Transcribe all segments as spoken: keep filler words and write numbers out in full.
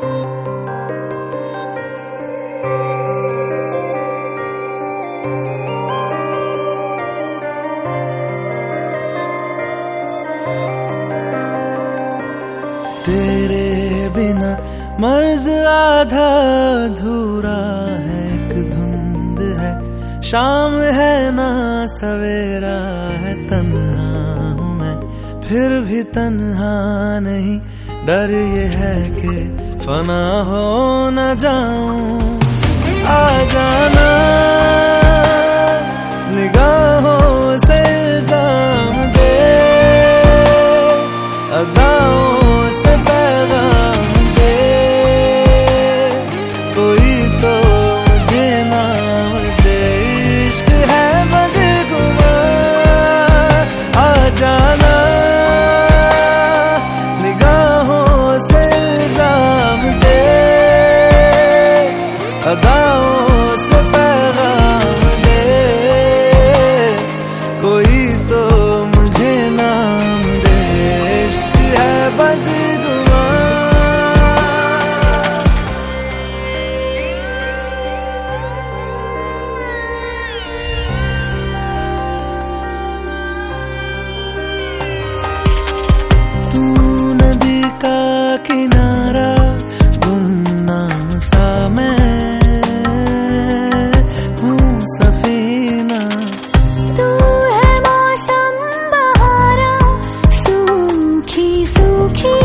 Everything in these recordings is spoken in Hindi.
तेरे बिना मर्ज आधा अधूरा है, एक धुंध है शाम है ना सवेरा है, तन्हा हूँ मैं फिर भी तन्हा नहीं, डर ये है कि फना हो न जाऊं। आ जाना निगाहों से इल्जाम दे, अदाओं से पैगाम दे, कोई तो मुझे नाम दे, इश्क है बदगुमा। आ जाना निगाहों से इल्जाम दे, अदाओं से पैगाम दे, कोई तो मुझे नाम दे, इश्क है बदगुमा। तू नदी का किनारा, गुमनाम सा मैं हूँ सफीना। तू है मौसम बहारा, सूखी सूखी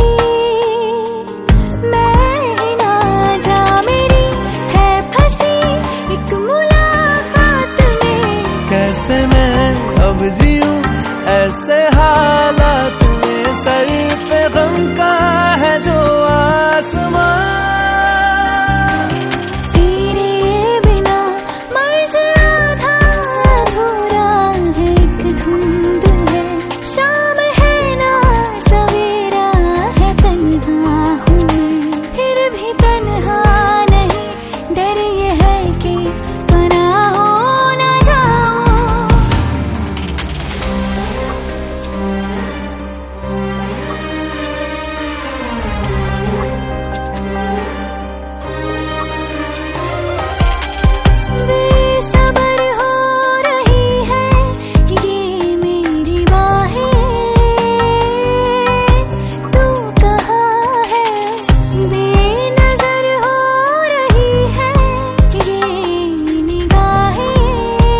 मैं ही ना जा, मेरी है फंसी एक मुलाकात में। कैसे मैं अब जीऊं ऐसे हालात में, सर पे गम का है जो आसमां। तेरे बिना मर्ज आधा अधूरा है, एक धुंध है शाम है ना सवेरा है, तन्हा हूँ मैं फिर भी तन्हा नहीं, डर ये है कि फना हो न जाऊं। बेसब्र हो रही है ये मेरी बाहें, तू कहाँ है? बेनजर हो रही है ये निगाहें,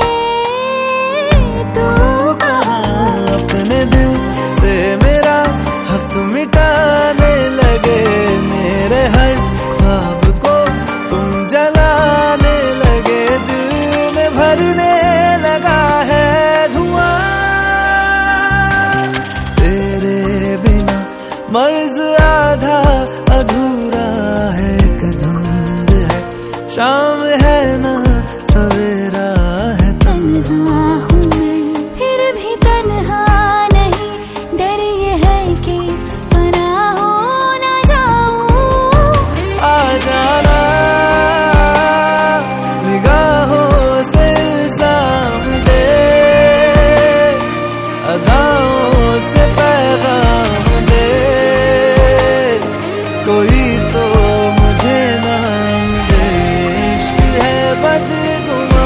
तू कहाँ अपने दिल से मेरा हक मिटाने लगे, मेरे हर ख्वाब को तुम जलाने लगे, दिल में भरने लगा है धुआं। तेरे बिना मर्ज आधा अधूरा है, एक धुंध है शाम है ना सवेरा है, तन्हा हूँ मैं फिर भी तन्हा नहीं, डर ये है कि फना हो न जाऊं। आ जाना निगाहों से इल्जाम दे, अदाओं से पैगाम दे, कोई तो मुझे नाम दे, इश्क है बदगुमा।